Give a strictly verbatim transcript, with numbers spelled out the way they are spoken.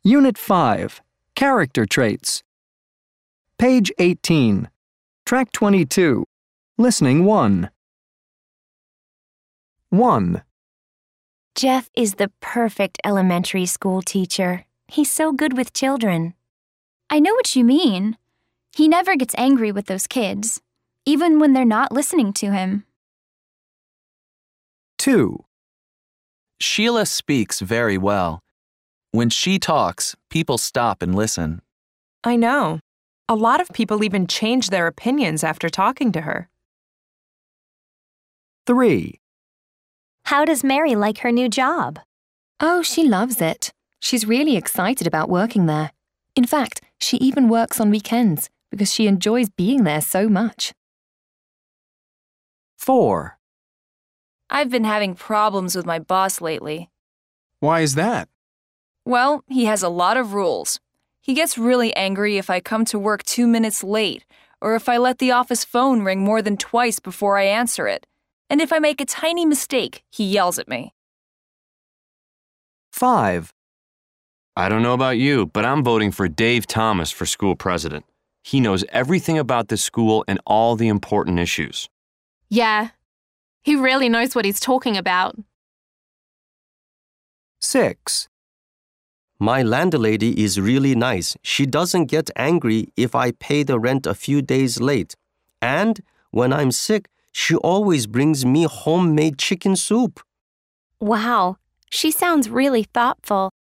Unit five, Character Traits. Page eighteen. Track twenty-two. Listening one. one. Jeff is the perfect elementary school teacher. He's so good with children. I know what you mean. He never gets angry with those kids, even when they're not listening to him. two. Sheila speaks very well. When she talks, people stop and listen. I know. A lot of people even change their opinions after talking to her. three. How does Mary like her new job? Oh, she loves it. She's really excited about working there. In fact, she even works on weekends because she enjoys being there so much. four. I've been having problems with my boss lately. Why is that? Well, he has a lot of rules. He gets really angry if I come to work two minutes late, or if I let the office phone ring more than twice before I answer it. And if I make a tiny mistake, he yells at me. five. I don't know about you, but I'm voting for Dave Thomas for school president. He knows everything about this school and all the important issues. Yeah, he really knows what he's talking about. six. My landlady is really nice. She doesn't get angry if I pay the rent a few days late. And when I'm sick, she always brings me homemade chicken soup. Wow, she sounds really thoughtful.